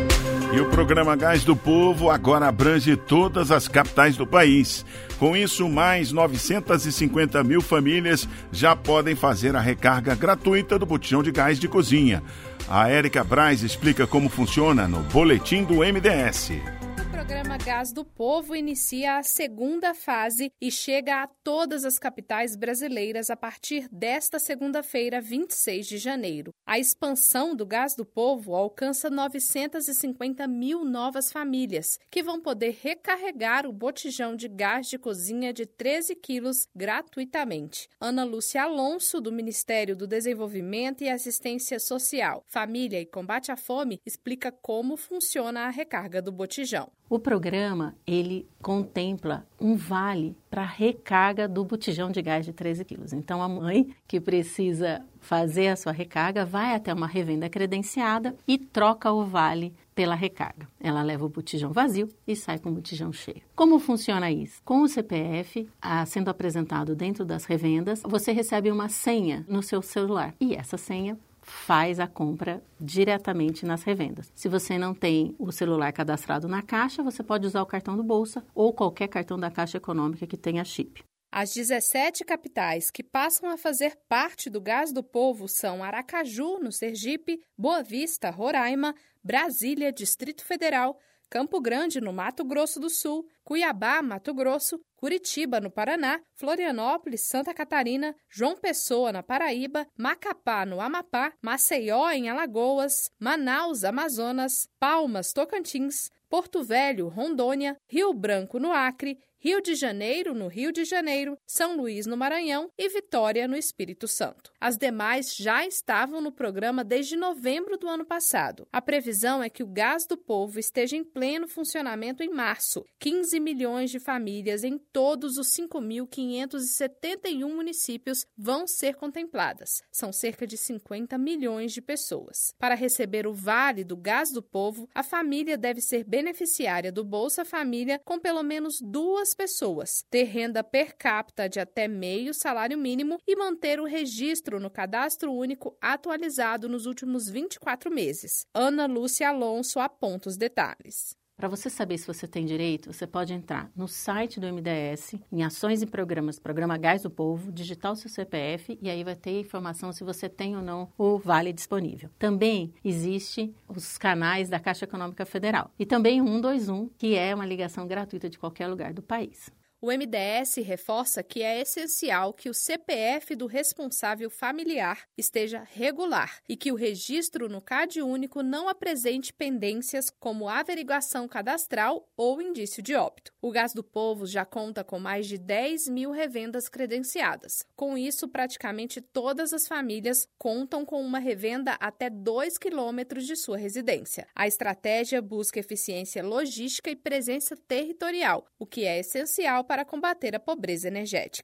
E o programa Gás do Povo agora abrange todas as capitais do país. Com isso, mais novecentas e cinquenta mil famílias já podem fazer a recarga gratuita do botijão de gás de cozinha. A Érica Braz explica como funciona no Boletim do M D S. O programa Gás do Povo inicia a segunda fase e chega a todas as capitais brasileiras a partir desta segunda-feira, vinte e seis de janeiro. A expansão do Gás do Povo alcança novecentas e cinquenta mil novas famílias, que vão poder recarregar o botijão de gás de cozinha de treze quilos gratuitamente. Ana Lúcia Alonso, do Ministério do Desenvolvimento e Assistência Social, Família e Combate à Fome, explica como funciona a recarga do botijão. O programa, ele contempla um vale para recarga do botijão de gás de treze quilos. Então, a mãe que precisa fazer a sua recarga vai até uma revenda credenciada e troca o vale pela recarga. Ela leva o botijão vazio e sai com o botijão cheio. Como funciona isso? Com o C P F ah, sendo apresentado dentro das revendas, você recebe uma senha no seu celular. E essa senha faz a compra diretamente nas revendas. Se você não tem o celular cadastrado na Caixa, você pode usar o cartão do Bolsa ou qualquer cartão da Caixa Econômica que tenha chip. As dezessete capitais que passam a fazer parte do Gás do Povo são Aracaju, no Sergipe, Boa Vista, Roraima, Brasília, Distrito Federal, Campo Grande, no Mato Grosso do Sul, Cuiabá, Mato Grosso, Curitiba, no Paraná, Florianópolis, Santa Catarina, João Pessoa, na Paraíba, Macapá, no Amapá, Maceió, em Alagoas, Manaus, Amazonas, Palmas, Tocantins, Porto Velho, Rondônia, Rio Branco, no Acre, Rio de Janeiro, no Rio de Janeiro, São Luís, no Maranhão e Vitória, no Espírito Santo. As demais já estavam no programa desde novembro do ano passado. A previsão é que o Gás do Povo esteja em pleno funcionamento em março. quinze milhões de famílias em todos os cinco mil quinhentos e setenta e um municípios vão ser contempladas. São cerca de cinquenta milhões de pessoas. Para receber o Vale do Gás do Povo, a família deve ser beneficiária do Bolsa Família com pelo menos duas pessoas, ter renda per capita de até meio salário mínimo e manter o registro no Cadastro Único atualizado nos últimos vinte e quatro meses. Ana Lúcia Alonso aponta os detalhes. Para você saber se você tem direito, você pode entrar no site do M D S, em Ações e Programas, Programa Gás do Povo, digitar o seu C P F e aí vai ter informação se você tem ou não o vale disponível. Também existe os canais da Caixa Econômica Federal e também o cento e vinte e um, que é uma ligação gratuita de qualquer lugar do país. O M D S reforça que é essencial que o C P F do responsável familiar esteja regular e que o registro no CadÚnico não apresente pendências como averiguação cadastral ou indício de óbito. O Gás do Povo já conta com mais de dez mil revendas credenciadas. Com isso, praticamente todas as famílias contam com uma revenda até dois quilômetros de sua residência. A estratégia busca eficiência logística e presença territorial, o que é essencial para combater a pobreza energética.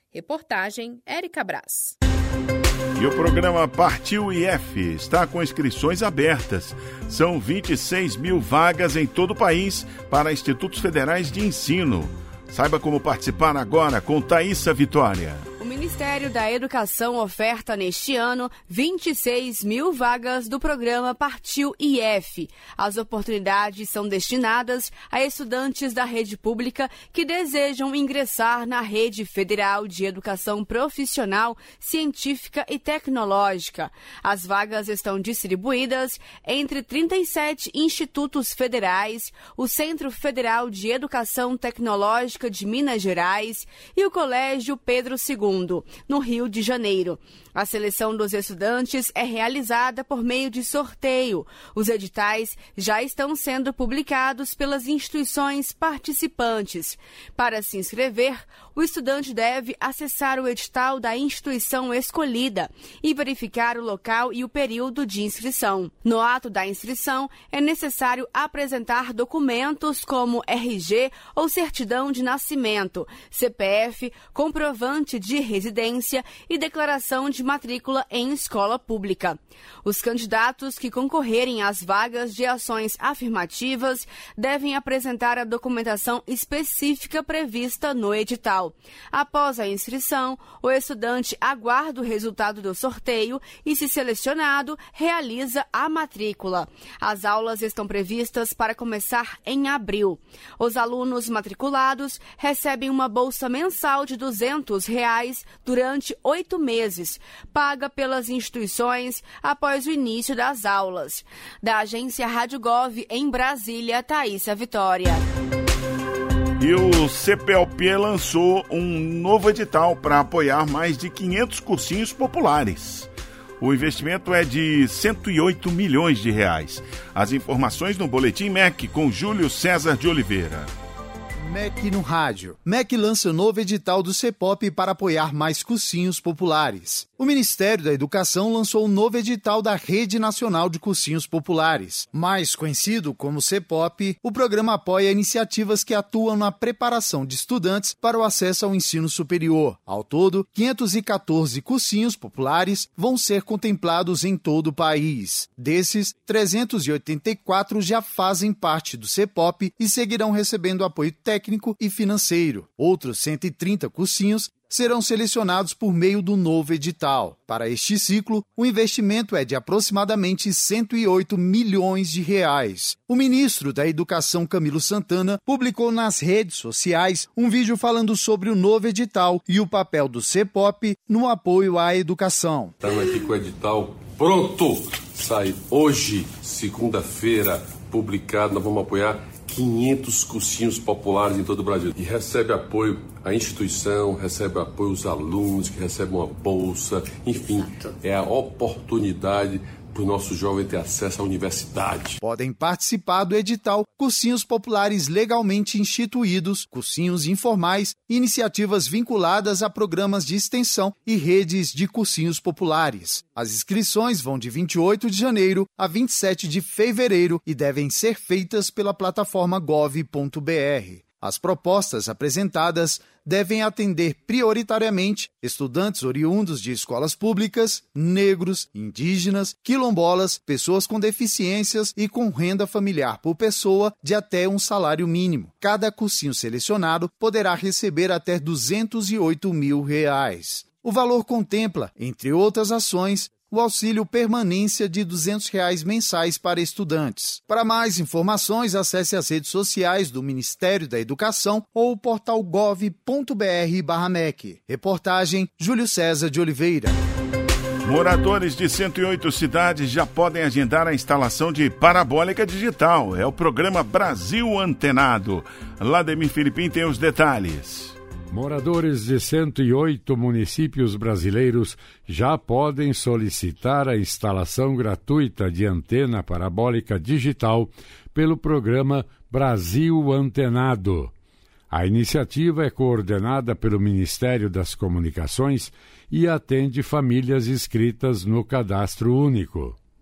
Reportagem Érica Braz. E o programa Partiu I F está com inscrições abertas. São vinte e seis mil vagas em todo o país para institutos federais de ensino. Saiba como participar agora com Thaísa Vitória. O Ministério da Educação oferta neste ano vinte e seis mil vagas do programa Partiu I F. As oportunidades são destinadas a estudantes da rede pública que desejam ingressar na Rede Federal de Educação Profissional, Científica e Tecnológica. As vagas estão distribuídas entre trinta e sete institutos federais, o Centro Federal de Educação Tecnológica de Minas Gerais e o Colégio Pedro segundo, no Rio de Janeiro. A seleção dos estudantes é realizada por meio de sorteio. Os editais já estão sendo publicados pelas instituições participantes. Para se inscrever, o estudante deve acessar o edital da instituição escolhida e verificar o local e o período de inscrição. No ato da inscrição, é necessário apresentar documentos como R G ou certidão de nascimento, C P F, comprovante de residência e declaração de matrícula em escola pública. Os candidatos que concorrerem às vagas de ações afirmativas devem apresentar a documentação específica prevista no edital. Após a inscrição, o estudante aguarda o resultado do sorteio e, se selecionado, realiza a matrícula. As aulas estão previstas para começar em abril. Os alunos matriculados recebem uma bolsa mensal de duzentos reais durante oito meses, paga pelas instituições após o início das aulas. Da agência Rádio Gov, em Brasília, Thaísa Vitória. E o C P L P lançou um novo edital para apoiar mais de quinhentos cursinhos populares. O investimento é de cento e oito milhões de reais. As informações no Boletim M E C com Júlio César de Oliveira. M E C no rádio. M E C lança novo edital do CEPOP para apoiar mais cursinhos populares. O Ministério da Educação lançou um novo edital da Rede Nacional de Cursinhos Populares. Mais conhecido como CEPOP, o programa apoia iniciativas que atuam na preparação de estudantes para o acesso ao ensino superior. Ao todo, quinhentos e quatorze cursinhos populares vão ser contemplados em todo o país. Desses, trezentos e oitenta e quatro já fazem parte do CEPOP e seguirão recebendo apoio técnico e financeiro. Outros cento e trinta cursinhos serão selecionados por meio do novo edital. Para este ciclo, o investimento é de aproximadamente cento e oito milhões de reais. O ministro da Educação, Camilo Santana, publicou nas redes sociais um vídeo falando sobre o novo edital e o papel do CEPOP no apoio à educação. Estamos aqui com o edital pronto. Sai hoje, segunda-feira, publicado. Nós vamos apoiar quinhentos cursinhos populares em todo o Brasil. E recebe apoio a instituição, recebe apoio os alunos, que recebem uma bolsa, enfim, é a oportunidade para o nosso jovem ter acesso à universidade. Podem participar do edital cursinhos populares legalmente instituídos, cursinhos informais, iniciativas vinculadas a programas de extensão e redes de cursinhos populares. As inscrições vão de vinte e oito de janeiro a vinte e sete de fevereiro e devem ser feitas pela plataforma gov ponto br. As propostas apresentadas devem atender prioritariamente estudantes oriundos de escolas públicas, negros, indígenas, quilombolas, pessoas com deficiências e com renda familiar por pessoa de até um salário mínimo. Cada cursinho selecionado poderá receber até duzentos e oito mil reais. O valor contempla, entre outras ações, o auxílio permanência de duzentos reais mensais para estudantes. Para mais informações, acesse as redes sociais do Ministério da Educação ou o portal gov ponto br barra M E C. Reportagem Júlio César de Oliveira. Moradores de cento e oito cidades já podem agendar a instalação de parabólica digital. É o programa Brasil Antenado. Lademir Filipim tem os detalhes. Moradores de cento e oito municípios brasileiros já podem solicitar a instalação gratuita de antena parabólica digital pelo programa Brasil Antenado. A iniciativa é coordenada pelo Ministério das Comunicações e atende famílias inscritas no Cadastro Único.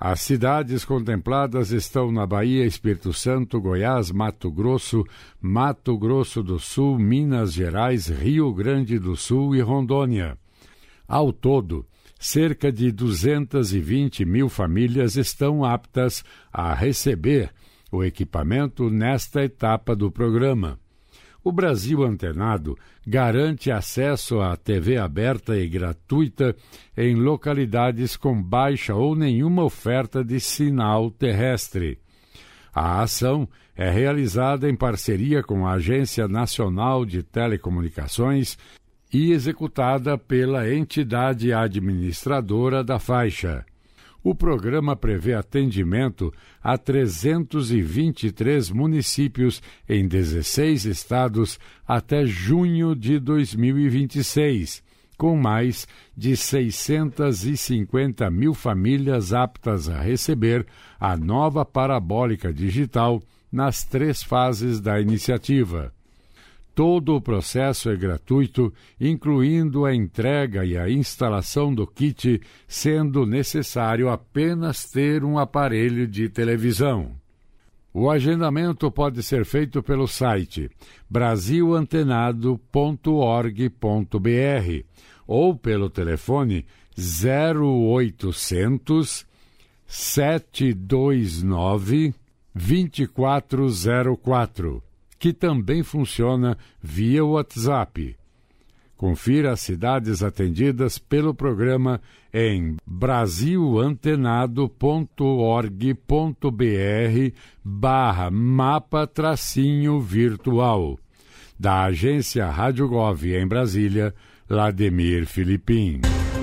As cidades contempladas estão na Bahia, Espírito Santo, Goiás, Mato Grosso, Mato Grosso do Sul, Minas Gerais, Rio Grande do Sul e Rondônia. Ao todo, cerca de duzentas e vinte mil famílias estão aptas a receber o equipamento nesta etapa do programa. O Brasil Antenado garante acesso à T V aberta e gratuita em localidades com baixa ou nenhuma oferta de sinal terrestre. A ação é realizada em parceria com a Agência Nacional de Telecomunicações e executada pela entidade administradora da faixa. O programa prevê atendimento a trezentos e vinte e três municípios em dezesseis estados até junho de dois mil e vinte e seis, com mais de seiscentas e cinquenta mil famílias aptas a receber a nova parabólica digital nas três fases da iniciativa. Todo o processo é gratuito, incluindo a entrega e a instalação do kit, sendo necessário apenas ter um aparelho de televisão. O agendamento pode ser feito pelo site brasil antenado ponto org ponto br ou pelo telefone zero oitocentos, sete dois nove, dois quatro zero quatro. Que também funciona via WhatsApp. Confira as cidades atendidas pelo programa em brasil antenado ponto org ponto br barra mapa tracinho virtual. Da agência Rádio Gov em Brasília, Lademir Filipim.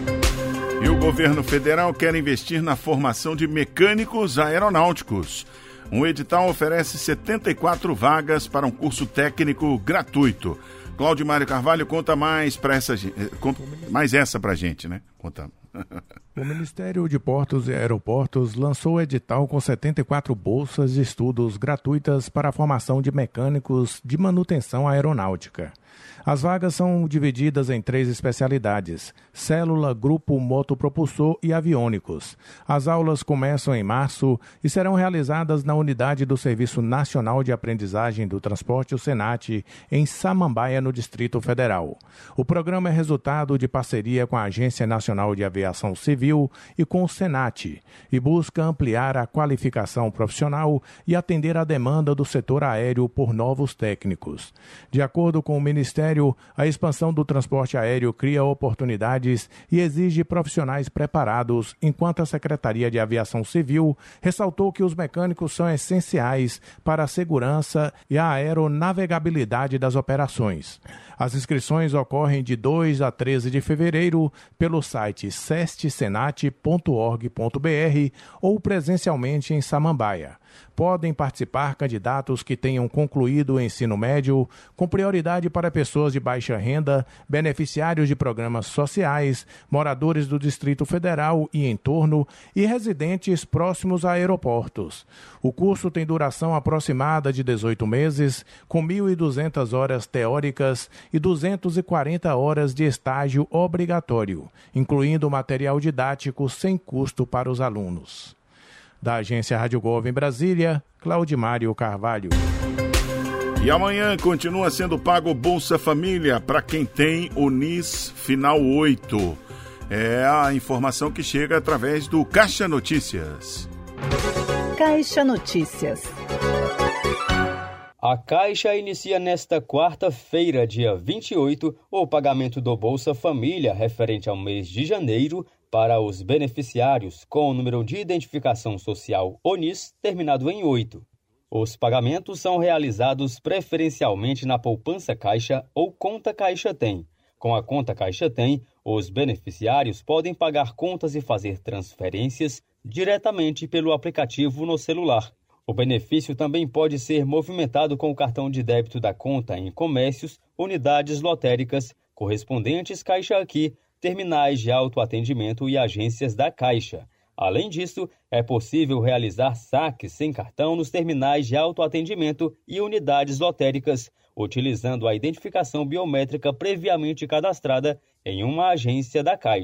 E o governo federal quer investir na formação de mecânicos aeronáuticos. Um edital oferece setenta e quatro vagas para um curso técnico gratuito. Cláudio Mário Carvalho conta mais para essa conta mais essa para a gente, né? Conta. O Ministério de Portos e Aeroportos lançou o edital com setenta e quatro bolsas de estudos gratuitas para a formação de mecânicos de manutenção aeronáutica. As vagas são divididas em três especialidades: célula, grupo, motopropulsor e aviônicos. As aulas começam em março e serão realizadas na unidade do Serviço Nacional de Aprendizagem do Transporte, o SENAT, em Samambaia, no Distrito Federal. O programa é resultado de parceria com a Agência Nacional de Aviação Civil e com o SENAT e busca ampliar a qualificação profissional e atender à demanda do setor aéreo por novos técnicos. De acordo com o Ministério, a expansão do transporte aéreo cria oportunidades e exige profissionais preparados, enquanto a Secretaria de Aviação Civil ressaltou que os mecânicos são essenciais para a segurança e a aeronavegabilidade das operações. As inscrições ocorrem de dois a treze de fevereiro pelo site sest senat ponto org ponto br ou presencialmente em Samambaia. Podem participar candidatos que tenham concluído o ensino médio, com prioridade para pessoas de baixa renda, beneficiários de programas sociais, moradores do Distrito Federal e entorno e residentes próximos a aeroportos. O curso tem duração aproximada de dezoito meses, com mil e duzentas horas teóricas e duzentas e quarenta horas de estágio obrigatório, incluindo material didático sem custo para os alunos. Da agência Rádio Gov em Brasília, Claudimário Carvalho. E amanhã continua sendo pago Bolsa Família para quem tem o N I S Final oito. É a informação que chega através do Caixa Notícias. Caixa Notícias. A Caixa inicia nesta quarta-feira, dia vinte e oito, o pagamento do Bolsa Família referente ao mês de janeiro para os beneficiários com o número de identificação social O N I S terminado em oito. Os pagamentos são realizados preferencialmente na poupança Caixa ou conta Caixa Tem. Com a conta Caixa Tem, os beneficiários podem pagar contas e fazer transferências diretamente pelo aplicativo no celular. O benefício também pode ser movimentado com o cartão de débito da conta em comércios, unidades lotéricas, correspondentes Caixa Aqui, terminais de autoatendimento e agências da Caixa. Além disso, é possível realizar saques sem cartão nos terminais de autoatendimento e unidades lotéricas, utilizando a identificação biométrica previamente cadastrada em uma agência da Caixa.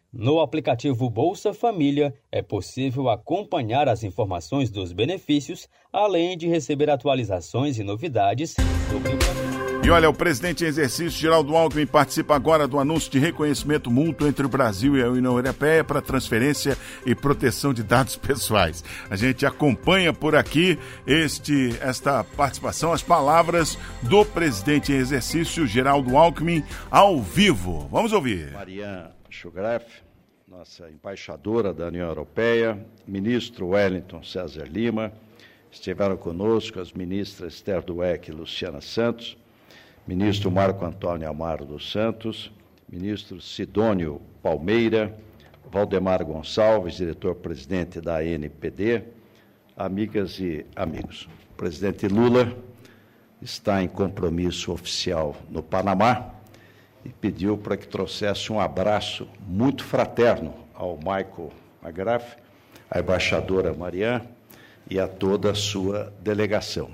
No aplicativo Bolsa Família, é possível acompanhar as informações dos benefícios, além de receber atualizações e novidades sobre o... E olha, o presidente em exercício, Geraldo Alckmin, participa agora do anúncio de reconhecimento mútuo entre o Brasil e a União Europeia para transferência e proteção de dados pessoais. A gente acompanha por aqui este, esta participação, as palavras do presidente em exercício, Geraldo Alckmin, ao vivo. Vamos ouvir. Marianne Schugraff, nossa embaixadora da União Europeia, ministro Wellington César Lima, estiveram conosco as ministras Esther Dweck e Luciana Santos, ministro Marco Antônio Amaro dos Santos, ministro Sidônio Palmeira, Valdemar Gonçalves, diretor-presidente da A N P D, amigas e amigos. O presidente Lula está em compromisso oficial no Panamá e pediu para que trouxesse um abraço muito fraterno ao Michael McGrath, à embaixadora Marianne e a toda a sua delegação.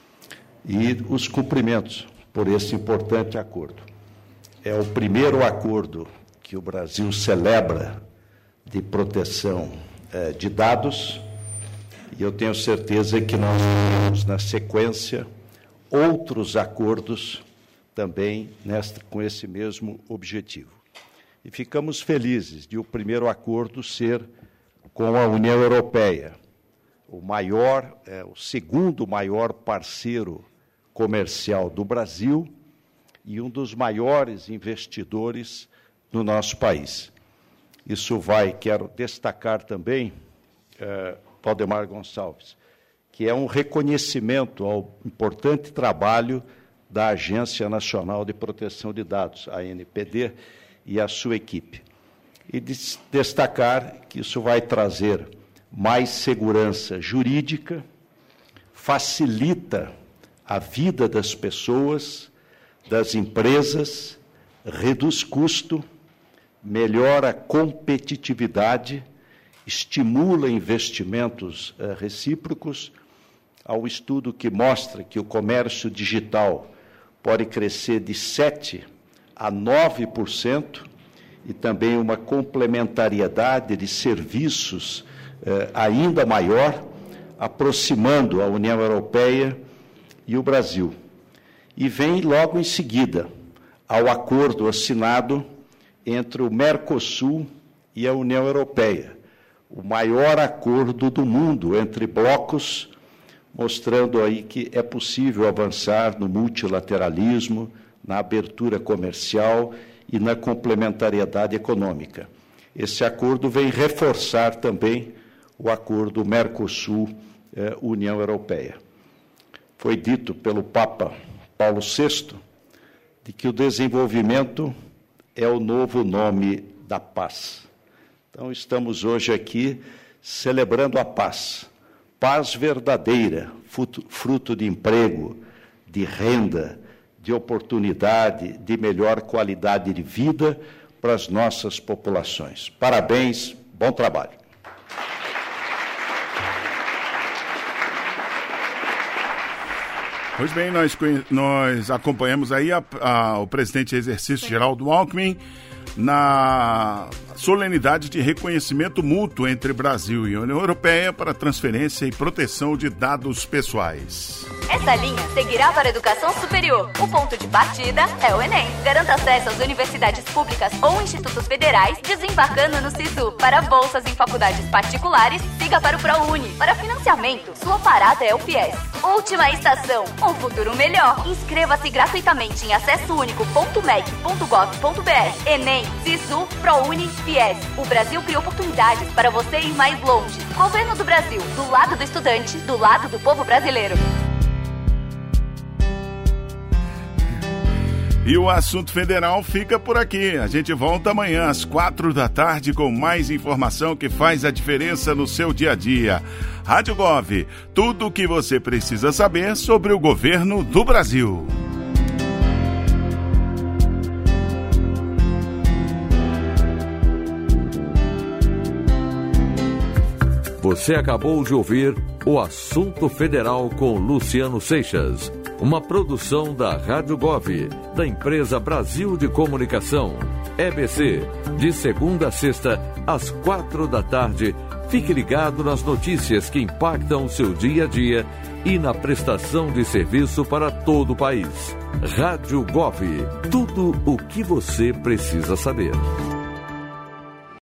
E os cumprimentos por esse importante acordo. É o primeiro acordo que o Brasil celebra de proteção eh, de dados e eu tenho certeza que nós teremos na sequência outros acordos também nesta, com esse mesmo objetivo. E ficamos felizes de o primeiro acordo ser com a União Europeia, o maior, é, o segundo maior parceiro comercial do Brasil e um dos maiores investidores no nosso país. Isso vai, quero destacar também, é, Valdemar Gonçalves, que é um reconhecimento ao importante trabalho da Agência Nacional de Proteção de Dados, a A N P D, e a sua equipe. E destacar que isso vai trazer mais segurança jurídica, facilita a vida das pessoas, das empresas, reduz custo, melhora a competitividade, estimula investimentos eh, recíprocos. Há um estudo que mostra que o comércio digital pode crescer de sete por cento a nove por cento e também uma complementariedade de serviços eh, ainda maior, aproximando a União Europeia e o Brasil. E vem logo em seguida ao acordo assinado entre o Mercosul e a União Europeia, o maior acordo do mundo entre blocos, mostrando aí que é possível avançar no multilateralismo, na abertura comercial e na complementariedade econômica. Esse acordo vem reforçar também o acordo Mercosul-União Europeia. Foi dito pelo Papa Paulo sexto de que o desenvolvimento é o novo nome da paz. Então, estamos hoje aqui celebrando a paz. Paz verdadeira, fruto de emprego, de renda, de oportunidade, de melhor qualidade de vida para as nossas populações. Parabéns, bom trabalho. Pois bem, nós, nós acompanhamos aí a, a, o presidente em exercício, Geraldo Alckmin, na solenidade de reconhecimento mútuo entre Brasil e União Europeia para transferência e proteção de dados pessoais. Essa linha seguirá para a educação superior. O ponto de partida é o Enem. Garanta acesso às universidades públicas ou institutos federais, desembarcando no SISU. Para bolsas em faculdades particulares, siga para o ProUni. Para financiamento, sua parada é o FIES. Última estação, um futuro melhor. Inscreva-se gratuitamente em acesso único ponto mec ponto gov ponto br. Enem, SISU, ProUni, FIES. O Brasil cria oportunidades para você ir mais longe. Governo do Brasil, do lado do estudante, do lado do povo brasileiro. E o assunto federal fica por aqui. A gente volta amanhã às quatro da tarde com mais informação que faz a diferença no seu dia a dia. Rádio Gov, tudo o que você precisa saber sobre o governo do Brasil. Você acabou de ouvir o Assunto Federal com Luciano Seixas. uma produção da Rádio Gov, da Empresa Brasil de Comunicação, E B C, de segunda a sexta, às quatro da tarde. Fique ligado nas notícias que impactam o seu dia a dia e na prestação de serviço para todo o país. Rádio Gov, tudo o que você precisa saber.